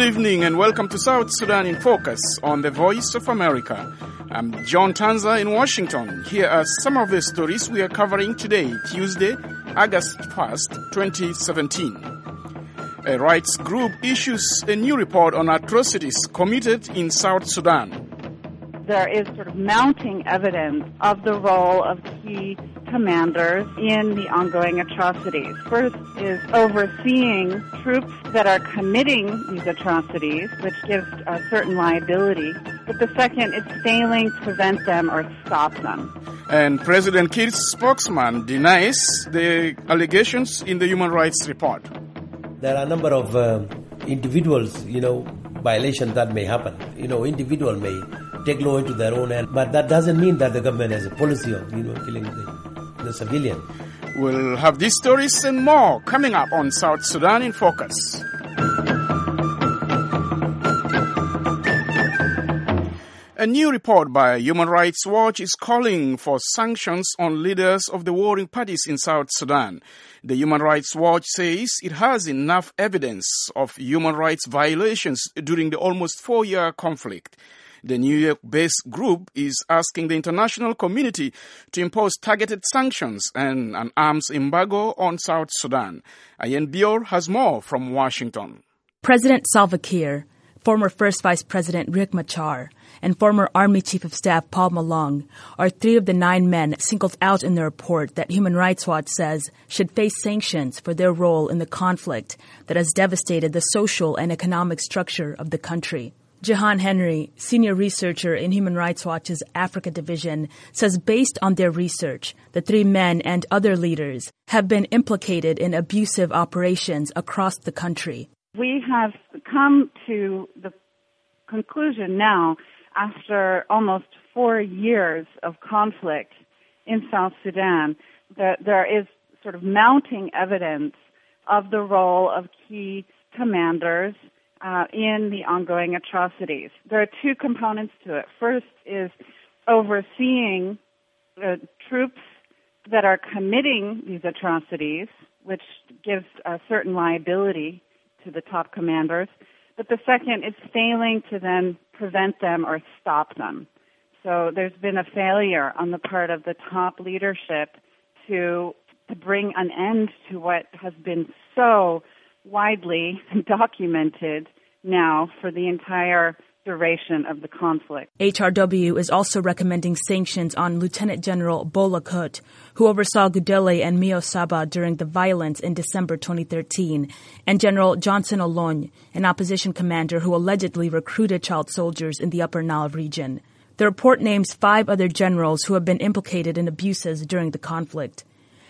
Good evening and welcome to South Sudan in Focus on the Voice of America. I'm John Tanza in Washington. Here are some of the stories we are covering today, Tuesday, August 1st, 2017. A rights group issues a new report on atrocities committed in South Sudan. There is sort of mounting evidence of the role of key commanders in the ongoing atrocities. First is overseeing troops that are committing these atrocities, which gives a certain liability. But the second is failing to prevent them or stop them. And President Kiir's spokesman denies the allegations in the human rights report. There are a number of individuals, violations that may happen. Individual may take law into their own hand, but that doesn't mean that the government has a policy of, killing the civilian. We'll have these stories and more coming up on South Sudan in Focus. A new report by Human Rights Watch is calling for sanctions on leaders of the warring parties in South Sudan. The Human Rights Watch says it has enough evidence of human rights violations during the almost 4-year conflict. The New York-based group is asking the international community to impose targeted sanctions and an arms embargo on South Sudan. Ayen Bior has more from Washington. President Salva Kiir, former First Vice President Riek Machar, and former Army Chief of Staff Paul Malong are 3 of the 9 men singled out in the report that Human Rights Watch says should face sanctions for their role in the conflict that has devastated the social and economic structure of the country. Jahan Henry, senior researcher in Human Rights Watch's Africa Division, says based on their research, the 3 men and other leaders have been implicated in abusive operations across the country. We have come to the conclusion now, after almost 4 years of conflict in South Sudan, that there is sort of mounting evidence of the role of key commanders in the ongoing atrocities. There are 2 components to it. First is overseeing troops that are committing these atrocities, which gives a certain liability to the top commanders. But the second is failing to then prevent them or stop them. So there's been a failure on the part of the top leadership to bring an end to what has been so widely documented now for the entire duration of the conflict. HRW is also recommending sanctions on Lieutenant General Bola Kut, who oversaw Gudele and Mio Saba during the violence in December 2013, and General Johnson Olony, an opposition commander who allegedly recruited child soldiers in the Upper Nile region. The report names 5 other generals who have been implicated in abuses during the conflict.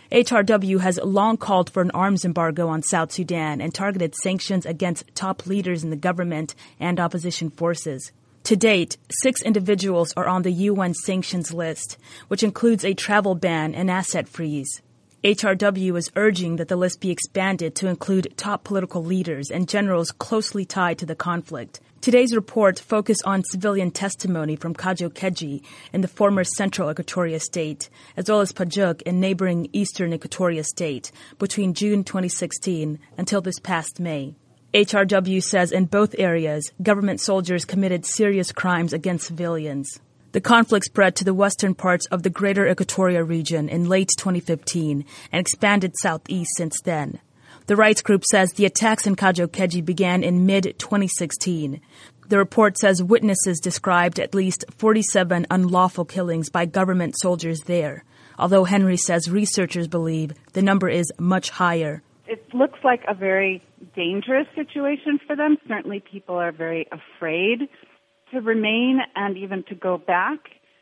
HRW has long called for an arms embargo on South Sudan and targeted sanctions against top leaders in the government and opposition forces. To date, 6 individuals are on the UN sanctions list, which includes a travel ban and asset freeze. HRW is urging that the list be expanded to include top political leaders and generals closely tied to the conflict. Today's report focused on civilian testimony from Kajo-Keji in the former Central Equatoria State, as well as Pajuk in neighboring Eastern Equatoria State, between June 2016 until this past May. HRW says in both areas, government soldiers committed serious crimes against civilians. The conflict spread to the western parts of the Greater Equatoria region in late 2015 and expanded southeast since then. The rights group says the attacks in Kajo-Keji began in mid-2016. The report says witnesses described at least 47 unlawful killings by government soldiers there, although Henry says researchers believe the number is much higher. It looks like a very dangerous situation for them. Certainly people are very afraid to remain and even to go back.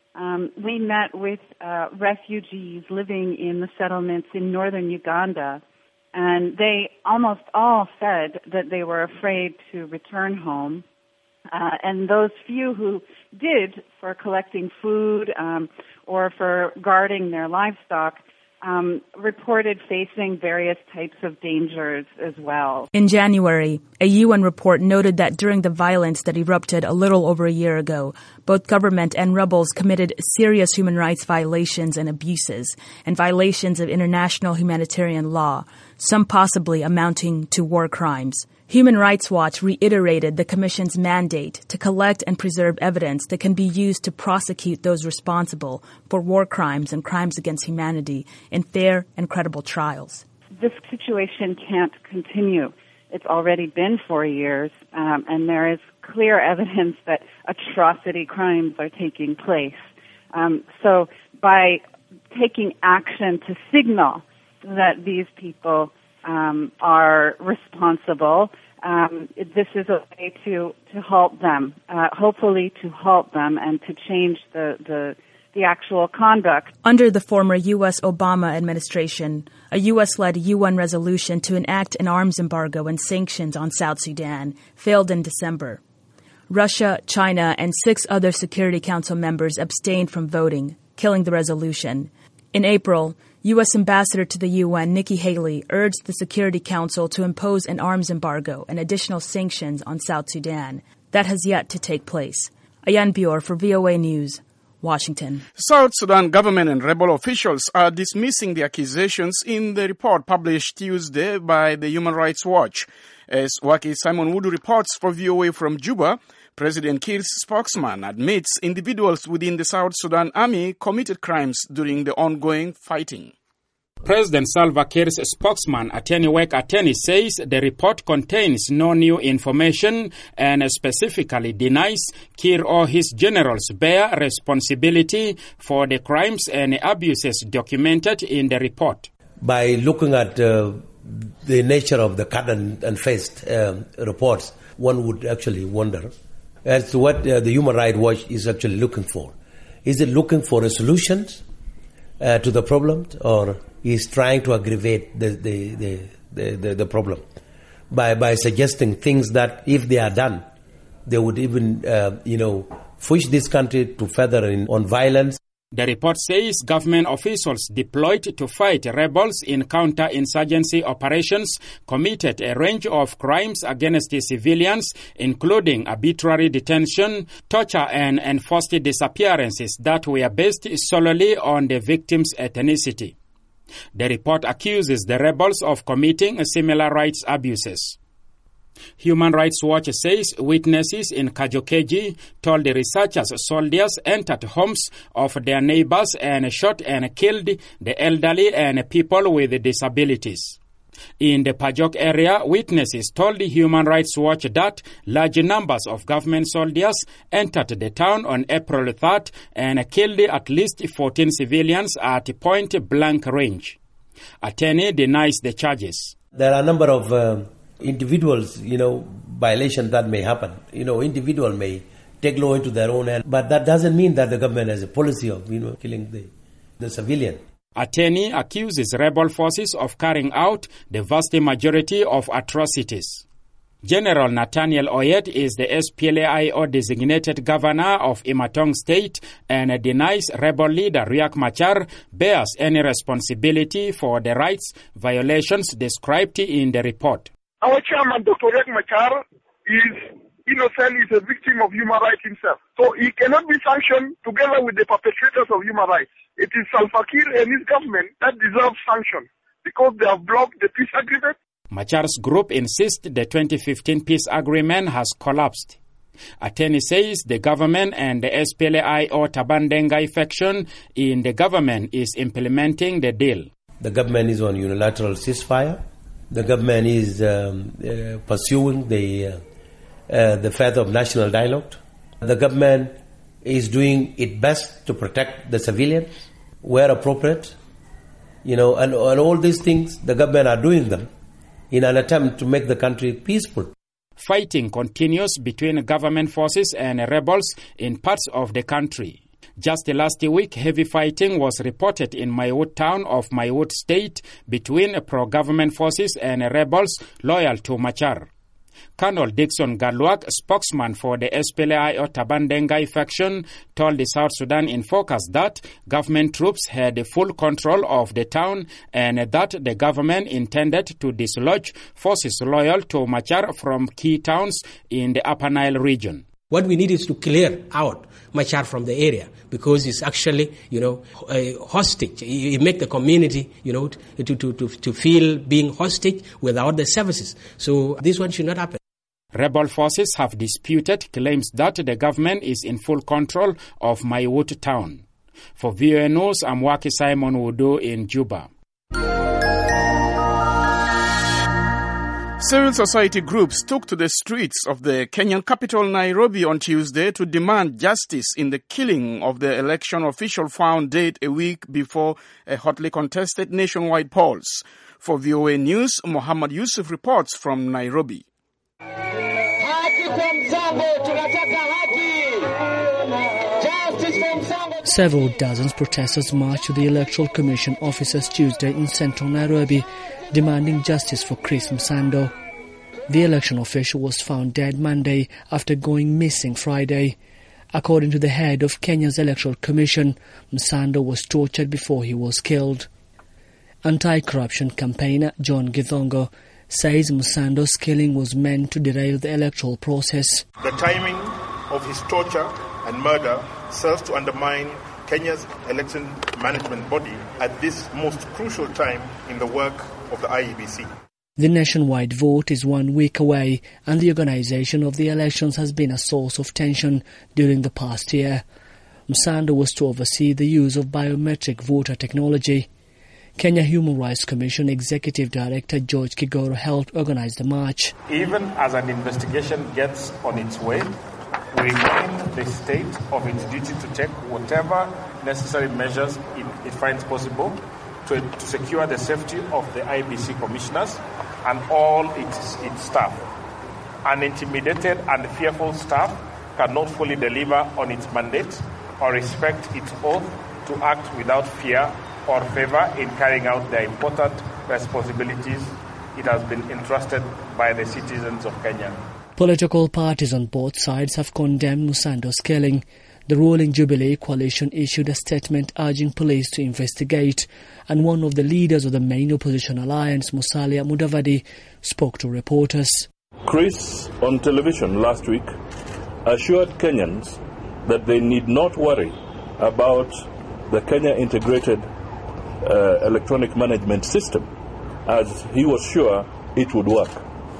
We met with refugees living in the settlements in northern Uganda, and they almost all said that they were afraid to return home. And those few who did, for collecting food or for guarding their livestock, reported facing various types of dangers as well. In January, a UN report noted that during the violence that erupted a little over a year ago, both government and rebels committed serious human rights violations and abuses, and violations of international humanitarian law, some possibly amounting to war crimes. Human Rights Watch reiterated the Commission's mandate to collect and preserve evidence that can be used to prosecute those responsible for war crimes and crimes against humanity in fair and credible trials. This situation can't continue. It's already been 4 years, and there is clear evidence that atrocity crimes are taking place. So by taking action to signal that these people are responsible, this is a way to halt them, hopefully to halt them and to change the actual conduct. Under the former U.S. Obama administration, a U.S.-led UN resolution to enact an arms embargo and sanctions on South Sudan failed in December. Russia, China, and 6 other Security Council members abstained from voting, killing the resolution. In April, U.S. Ambassador to the UN, Nikki Haley, urged the Security Council to impose an arms embargo and additional sanctions on South Sudan. That has yet to take place. Ayan Bior for VOA News, Washington. South Sudan government and rebel officials are dismissing the accusations in the report published Tuesday by the Human Rights Watch. As Waki Simon Wood reports for VOA from Juba, President Kiir's spokesman admits individuals within the South Sudan army committed crimes during the ongoing fighting. President Salva Kiir's spokesman, Ateni Wek Ateni, says the report contains no new information and specifically denies Kiir or his generals bear responsibility for the crimes and abuses documented in the report. By looking at the nature of the cut and faced reports, one would actually wonder as to what the Human Rights Watch is actually looking for. Is it looking for a solution to the problem, or is trying to aggravate the problem by suggesting things that, if they are done, they would even push this country to further on violence? The report says government officials deployed to fight rebels in counter-insurgency operations committed a range of crimes against the civilians, including arbitrary detention, torture, and enforced disappearances that were based solely on the victim's ethnicity. The report accuses the rebels of committing similar rights abuses. Human Rights Watch says witnesses in Kajokeji told the researchers soldiers entered homes of their neighbors and shot and killed the elderly and people with disabilities. In the Pajok area, witnesses told the Human Rights Watch that large numbers of government soldiers entered the town on April 3rd and killed at least 14 civilians at point-blank range. Ateni denies the charges. There are a number of individuals, violations that may happen. Individual may take law into their own hand, but that doesn't mean that the government has a policy of, killing the civilian. Ateni accuses rebel forces of carrying out the vast majority of atrocities. General Nathaniel Oyet is the SPLA-IO designated governor of Imatong State and denies rebel leader Riek Machar bears any responsibility for the rights violations described in the report. Our chairman, Dr. Riek Machar, is innocent, is a victim of human rights himself. So he cannot be sanctioned together with the perpetrators of human rights. It is Salva Kiir and his government that deserve sanction because they have blocked the peace agreement. Machar's group insists the 2015 peace agreement has collapsed. Ateni says the government and the SPLA-IO Taban Dengai faction in the government is implementing the deal. The government is on unilateral ceasefire. The government is pursuing the path of national dialogue. The government is doing its best to protect the civilians where appropriate. And all these things, the government are doing them in an attempt to make the country peaceful. Fighting continues between government forces and rebels in parts of the country. Just last week, heavy fighting was reported in Maiwut town of Maiwut State between pro-government forces and rebels loyal to Machar. Colonel Dixon Galwak, spokesman for the SPLA-IO Taban Dengai faction, told the South Sudan in Focus that government troops had full control of the town and that the government intended to dislodge forces loyal to Machar from key towns in the Upper Nile region. What we need is to clear out Machar from the area because it's actually, a hostage. You make the community, to feel being hostage without the services. So this one should not happen. Rebel forces have disputed claims that the government is in full control of Maiwut town. For VOA News, I'm Waki Simon Wudo in Juba. Civil society groups took to the streets of the Kenyan capital Nairobi on Tuesday to demand justice in the killing of the election official found dead a week before a hotly contested nationwide polls. For VOA News, Muhammad Yusuf reports from Nairobi. Several dozens protesters marched to the Electoral Commission offices Tuesday in central Nairobi, demanding justice for Chris Msando. The election official was found dead Monday after going missing Friday. According to the head of Kenya's Electoral Commission, Msando was tortured before he was killed. Anti-corruption campaigner John Githongo says Msando's killing was meant to derail the electoral process. The timing of his torture and murder serves to undermine Kenya's election management body at this most crucial time in the work of the IEBC. The nationwide vote is 1 week away, and the organization of the elections has been a source of tension during the past year. Msando was to oversee the use of biometric voter technology. Kenya Human Rights Commission Executive Director George Kigoro helped organize the march. Even as an investigation gets on its way, we remind the state of its duty to take whatever necessary measures it finds possible to secure the safety of the IEBC commissioners and all its staff. An intimidated and fearful staff cannot fully deliver on its mandate or respect its oath to act without fear or favor in carrying out their important responsibilities it has been entrusted by the citizens of Kenya. Political parties on both sides have condemned Msando's killing. The ruling Jubilee coalition issued a statement urging police to investigate, and one of the leaders of the main opposition alliance, Musalia Mudavadi, spoke to reporters. Chris, on television last week, assured Kenyans that they need not worry about the Kenya Integrated Electronic Management System, as he was sure it would work.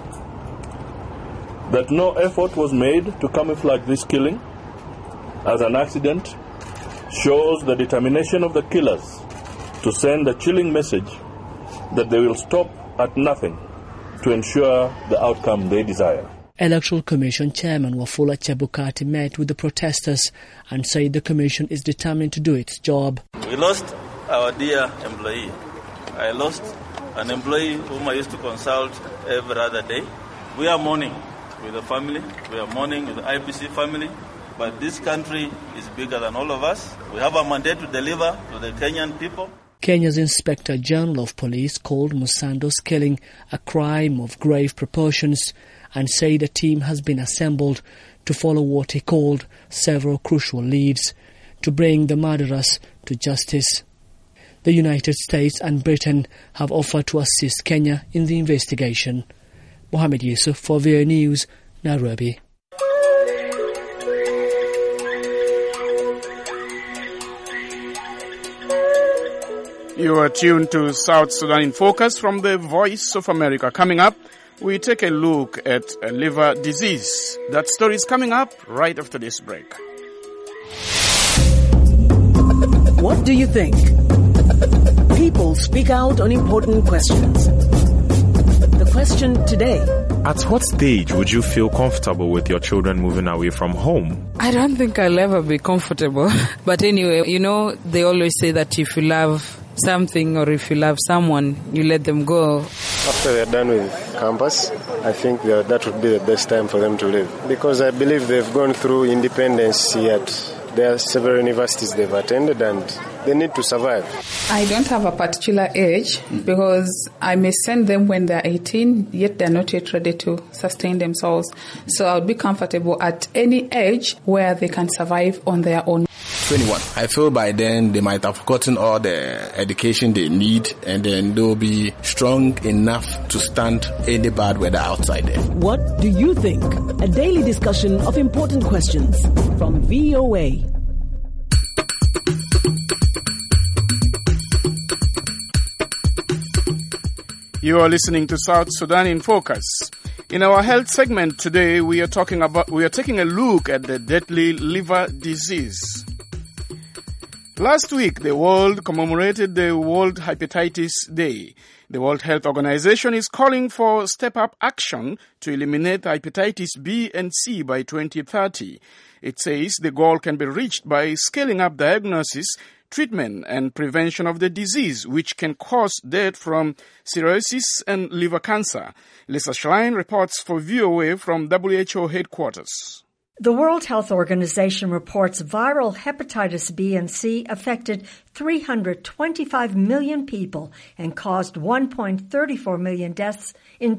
That no effort was made to camouflage this killing as an accident shows the determination of the killers to send a chilling message that they will stop at nothing to ensure the outcome they desire. Electoral Commission Chairman Wafula Chebukati met with the protesters and said the Commission is determined to do its job. We lost our dear employee. I lost an employee whom I used to consult every other day. We are mourning with the family. We are mourning with the IEBC family. But this country is bigger than all of us. We have a mandate to deliver to the Kenyan people. Kenya's Inspector General of Police called Msando's killing a crime of grave proportions and said a team has been assembled to follow what he called several crucial leads to bring the murderers to justice. The United States and Britain have offered to assist Kenya in the investigation. Mohammed Yusuf for VOA News, Nairobi. You are tuned to South Sudan in Focus from the Voice of America. Coming up, we take a look at liver disease. That story is coming up right after this break. What do you think? People speak out on important questions. The question today. At what stage would you feel comfortable with your children moving away from home? I don't think I'll ever be comfortable. But anyway, they always say that if you love something or if you love someone, you let them go. After they're done with campus, I think that would be the best time for them to leave. Because I believe they've gone through independence yet. There are several universities they've attended and they need to survive. I don't have a particular age because I may send them when they're 18, yet they're not yet ready to sustain themselves. So I would be comfortable at any age where they can survive on their own. 21. I feel by then they might have gotten all the education they need, and then they'll be strong enough to stand any bad weather outside there. What do you think? A daily discussion of important questions from VOA. You are listening to South Sudan in Focus. In our health segment today, we are taking a look at the deadly liver disease. Last week, the world commemorated the World Hepatitis Day. The World Health Organization is calling for step-up action to eliminate hepatitis B and C by 2030. It says the goal can be reached by scaling up diagnosis, treatment and prevention of the disease, which can cause death from cirrhosis and liver cancer. Lisa Schlein reports for VOA from WHO headquarters. The World Health Organization reports viral hepatitis B and C affected 325 million people and caused 1.34 million deaths in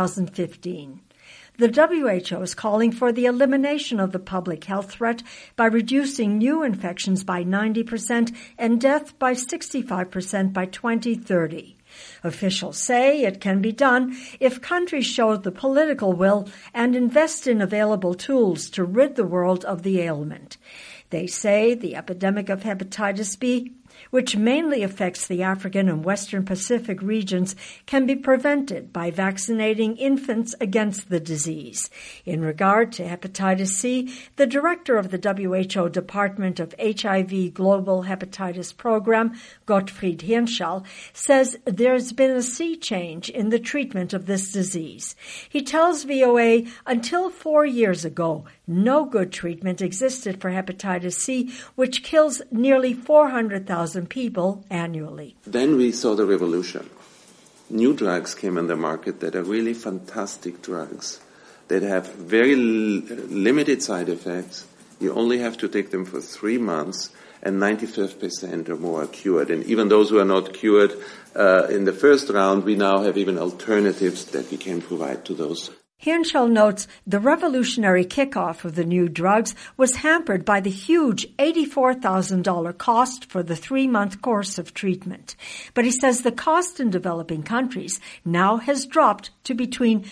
2015. The WHO is calling for the elimination of the public health threat by reducing new infections by 90% and death by 65% by 2030. Officials say it can be done if countries show the political will and invest in available tools to rid the world of the ailment. They say the epidemic of hepatitis B, which mainly affects the African and Western Pacific regions, can be prevented by vaccinating infants against the disease. In regard to hepatitis C, the director of the WHO Department of HIV Global Hepatitis Program, Gottfried Hirnschall, says there's been a sea change in the treatment of this disease. He tells VOA until 4 years ago, no good treatment existed for hepatitis C, which kills nearly 400,000 people annually. Then we saw the revolution. New drugs came on the market that are really fantastic drugs, that have very limited side effects. You only have to take them for 3 months, and 95% or more are cured. And even those who are not cured in the first round, we now have even alternatives that we can provide to those. Hirnschall notes the revolutionary kickoff of the new drugs was hampered by the huge $84,000 cost for the 3-month course of treatment. But he says the cost in developing countries now has dropped to between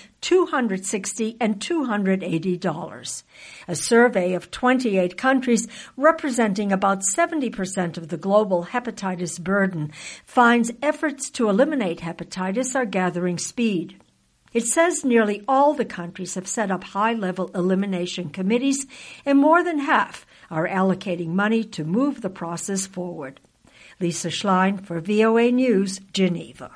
$260 and $280. A survey of 28 countries representing about 70% of the global hepatitis burden finds efforts to eliminate hepatitis are gathering speed. It says nearly all the countries have set up high-level elimination committees, and more than half are allocating money to move the process forward. Lisa Schlein for VOA News, Geneva.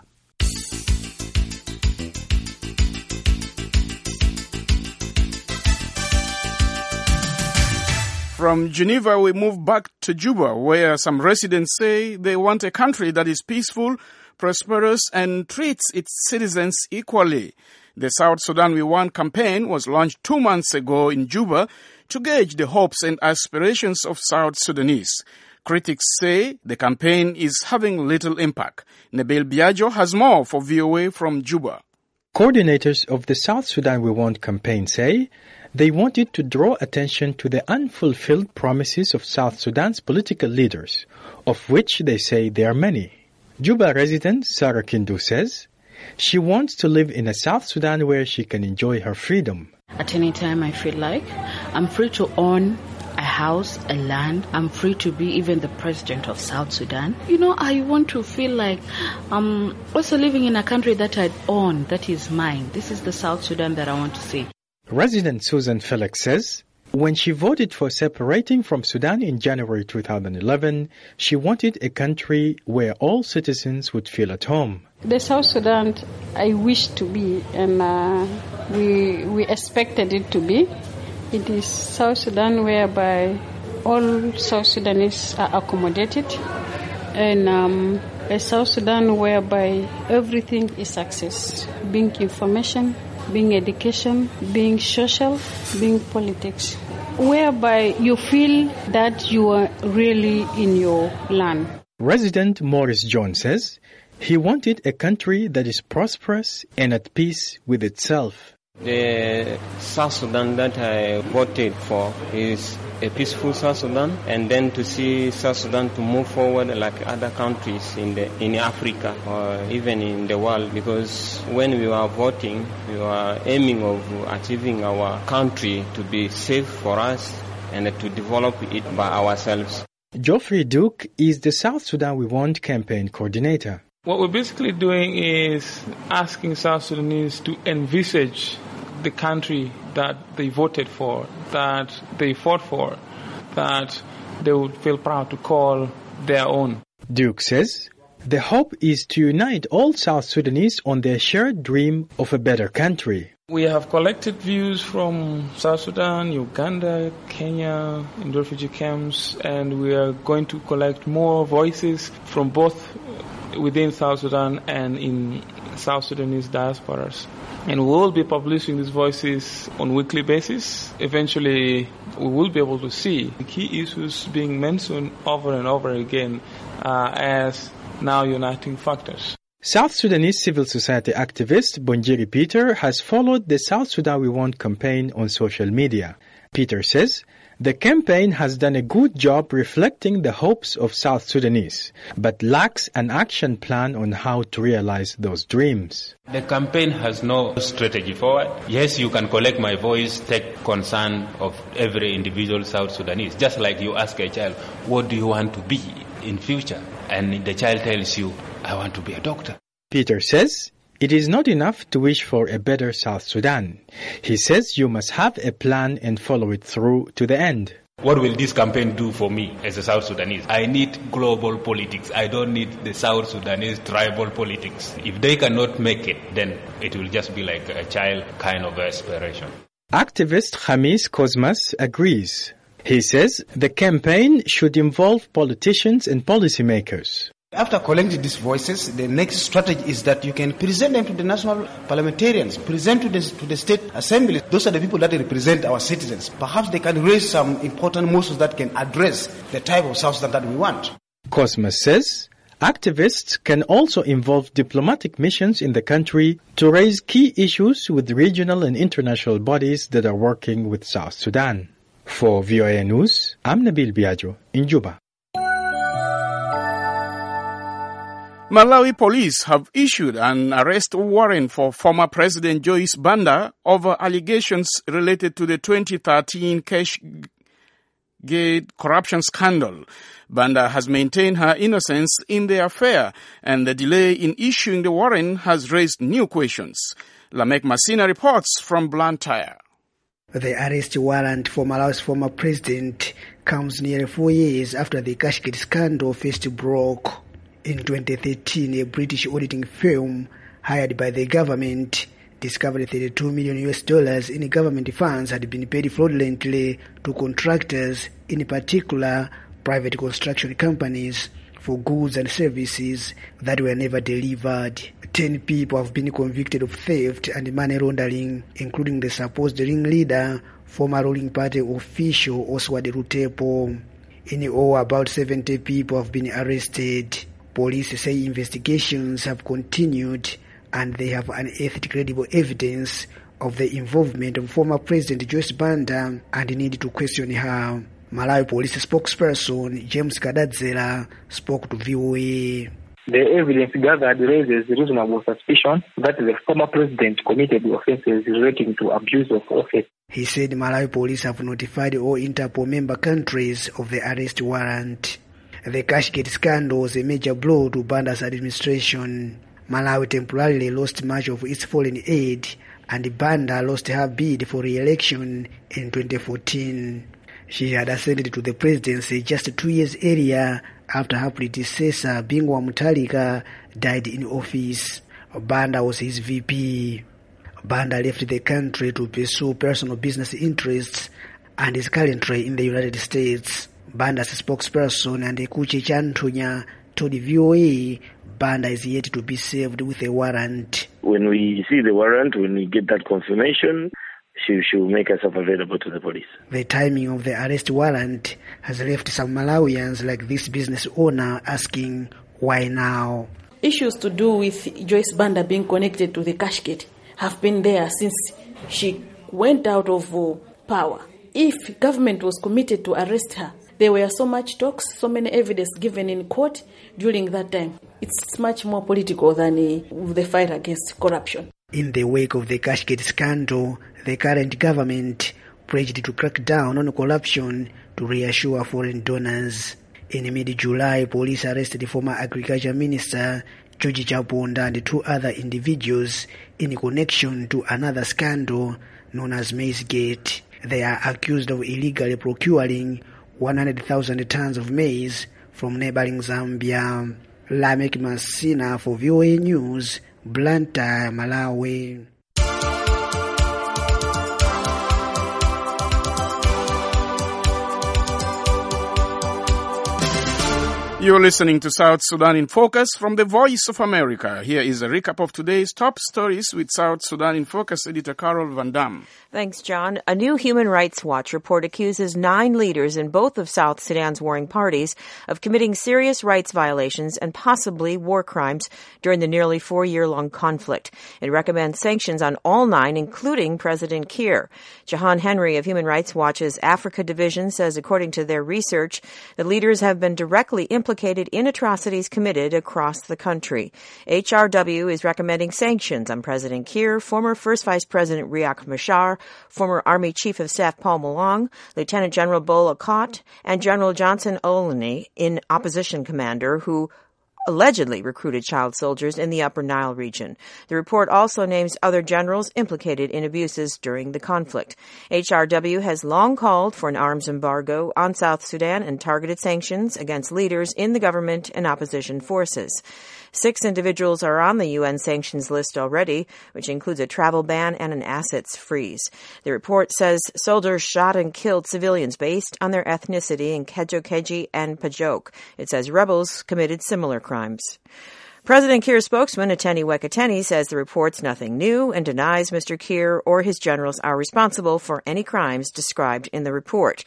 From Geneva, we move back to Juba, where some residents say they want a country that is peaceful, prosperous, and treats its citizens equally. The South Sudan We Want campaign was launched 2 months ago in Juba to gauge the hopes and aspirations of South Sudanese. Critics say the campaign is having little impact. Nabil Biagio has more for VOA from Juba. Coordinators of the South Sudan We Want campaign say they wanted to draw attention to the unfulfilled promises of South Sudan's political leaders, of which they say there are many. Juba resident Sarah Kindu says she wants to live in a South Sudan where she can enjoy her freedom. At any time I feel like I'm free to own a house, a land. I'm free to be even the president of South Sudan. I want to feel like I'm also living in a country that I own, that is mine. This is the South Sudan that I want to see. Resident Susan Felix says when she voted for separating from Sudan in January 2011, she wanted a country where all citizens would feel at home. The South Sudan I wish to be, and we expected it to be. It is South Sudan whereby all South Sudanese are accommodated, and a South Sudan whereby everything is access, being information, being education, being social, being politics, whereby you feel that you are really in your land. Resident Morris John says he wanted a country that is prosperous and at peace with itself. The South Sudan that I voted for is a peaceful South Sudan, and then to see South Sudan to move forward like other countries in Africa or even in the world, because when we were voting, we were aiming of achieving our country to be safe for us and to develop it by ourselves. Geoffrey Duke is the South Sudan We Want campaign coordinator. What we're basically doing is asking South Sudanese to envisage the country that they voted for, that they fought for, that they would feel proud to call their own. Duke says the hope is to unite all South Sudanese on their shared dream of a better country. We have collected views from South Sudan, Uganda, Kenya, in refugee camps, and we are going to collect more voices from both within South Sudan and in South Sudanese diasporas. And we will be publishing these voices on a weekly basis. Eventually, we will be able to see the key issues being mentioned over and over again as now uniting factors. South Sudanese civil society activist Bonjiri Peter has followed the South Sudan We Want campaign on social media. Peter says the campaign has done a good job reflecting the hopes of South Sudanese, but lacks an action plan on how to realize those dreams. The campaign has no strategy forward. Yes, you can collect my voice, take concern of every individual South Sudanese. Just like you ask a child, what do you want to be in future? And the child tells you, I want to be a doctor. Peter says it is not enough to wish for a better South Sudan. He says you must have a plan and follow it through to the end. What will this campaign do for me as a South Sudanese? I need global politics. I don't need the South Sudanese tribal politics. If they cannot make it, then it will just be like a child kind of aspiration. Activist Khamis Cosmas agrees. He says the campaign should involve politicians and policymakers. After collecting these voices, the next strategy is that you can present them to the national parliamentarians, present to the state assembly. Those are the people that represent our citizens. Perhaps they can raise some important motions that can address the type of South Sudan that we want. Cosmas says activists can also involve diplomatic missions in the country to raise key issues with regional and international bodies that are working with South Sudan. For VOA News, I'm Nabil Biagio in Juba. Malawi police have issued an arrest warrant for former President Joyce Banda over allegations related to the 2013 Cashgate corruption scandal. Banda has maintained her innocence in the affair, and the delay in issuing the warrant has raised new questions. Lamek Masina reports from Blantyre. The arrest warrant for Malawi's former president comes nearly 4 years after the Cashgate scandal first broke. In 2013, a British auditing firm hired by the government discovered $32 million in government funds had been paid fraudulently to contractors, in particular private construction companies, for goods and services that were never delivered. 10 people have been convicted of theft and money laundering, including the supposed ringleader, former ruling party official Oswald Lutepo. In all, about 70 people have been arrested. Police say investigations have continued and they have unearthed credible evidence of the involvement of former President Joyce Banda and need to question her. Malawi police spokesperson James Kadadzela spoke to VOA. The evidence gathered raises reasonable suspicion that the former president committed offences relating to abuse of office. He said Malawi police have notified all Interpol member countries of the arrest warrant. The Cashgate scandal was a major blow to Banda's administration. Malawi temporarily lost much of its foreign aid, and Banda lost her bid for re-election in 2014. She had ascended to the presidency just 2 years earlier after her predecessor, Bingwa Mutharika, died in office. Banda was his VP. Banda left the country to pursue personal business interests and is currently in the United States. Banda's spokesperson and Kuchi Chantunya told VOA Banda is yet to be served with a warrant. When we see the warrant, when we get that confirmation, she will make herself available to the police. The timing of the arrest warrant has left some Malawians like this business owner asking, why now? Issues to do with Joyce Banda being connected to the Cashgate have been there since she went out of power. If government was committed to arrest her, there were so much talks, so many evidence given in court during that time. It's much more political than the fight against corruption. In the wake of the Cashgate scandal, the current government pledged to crack down on corruption to reassure foreign donors. In mid-July, police arrested former Agriculture Minister George Chaponda and 2 other individuals in connection to another scandal known as Maize Gate. They are accused of illegally procuring 100,000 tons of maize from neighboring Zambia. Lamek Masina for VOA News, Blantyre, Malawi. You're listening to South Sudan in Focus from the Voice of America. Here is a recap of today's top stories with South Sudan in Focus editor Carol Van Dam. Thanks, John. A new Human Rights Watch report accuses 9 leaders in both of South Sudan's warring parties of committing serious rights violations and possibly war crimes during the nearly 4-year-long conflict. It recommends sanctions on all 9, including President Kiir. Jahan Henry of Human Rights Watch's Africa Division says, according to their research, the leaders have been directly implicated in atrocities committed across the country. HRW is recommending sanctions on President Kiir, former First Vice President Riek Machar, former Army Chief of Staff Paul Malong, Lieutenant General Bola Cott, and General Johnson Olney, an opposition commander who allegedly recruited child soldiers in the Upper Nile region. The report also names other generals implicated in abuses during the conflict. HRW has long called for an arms embargo on South Sudan and targeted sanctions against leaders in the government and opposition forces. 6 individuals are on the UN sanctions list already, which includes a travel ban and an assets freeze. The report says soldiers shot and killed civilians based on their ethnicity in Kejo-Keji and Pajok. It says rebels committed similar crimes. President Kiir's spokesman, Ateni Wekateni, says the report's nothing new and denies Mr. Kiir or his generals are responsible for any crimes described in the report.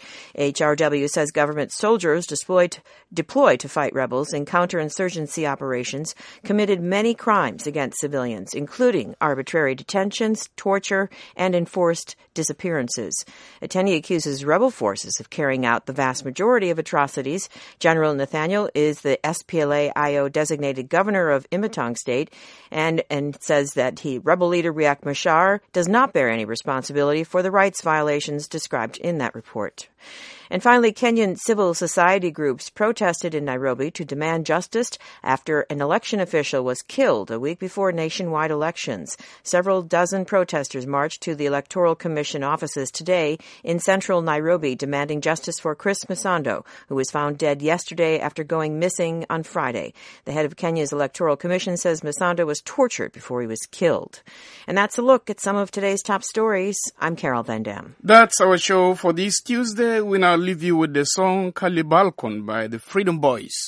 HRW says government soldiers deployed to fight rebels in counterinsurgency operations committed many crimes against civilians, including arbitrary detentions, torture, and enforced disappearances. Ateni accuses rebel forces of carrying out the vast majority of atrocities. General Nathaniel is the SPLA-IO designated governor of Imatong State and says that rebel leader Riek Machar does not bear any responsibility for the rights violations described in that report. And finally, Kenyan civil society groups protested in Nairobi to demand justice after an election official was killed a week before nationwide elections. Several dozen protesters marched to the Electoral Commission offices today in central Nairobi demanding justice for Chris Msando, who was found dead yesterday after going missing on Friday. The head of Kenya's Electoral Commission says Msando was tortured before he was killed. And that's a look at some of today's top stories. I'm Carol Van Dam. That's our show for this Tuesday. We now leave you with the song Kali Balkon by the Freedom Boys.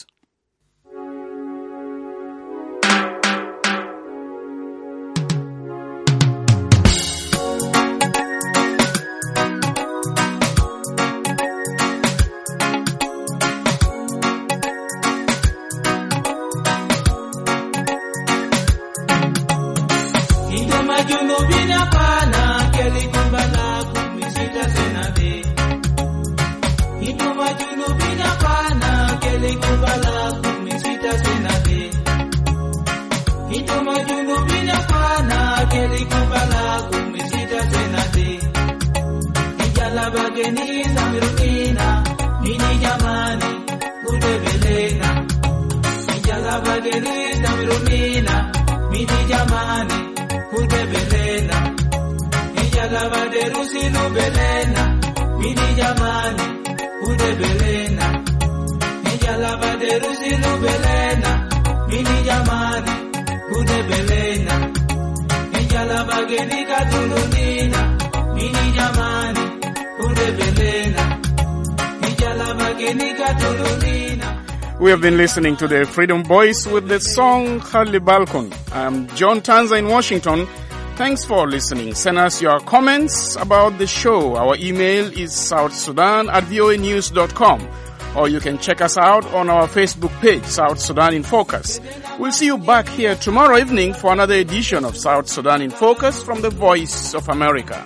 We have been listening to the Freedom Boys with the song Kali Balkon. I'm John Tanza in Washington. Thanks for listening. Send us your comments about the show. Our email is southsudan@voanews.com. or you can check us out on our Facebook page, South Sudan in Focus. We'll see you back here tomorrow evening for another edition of South Sudan in Focus from the Voice of America.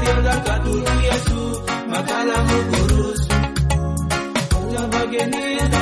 Makala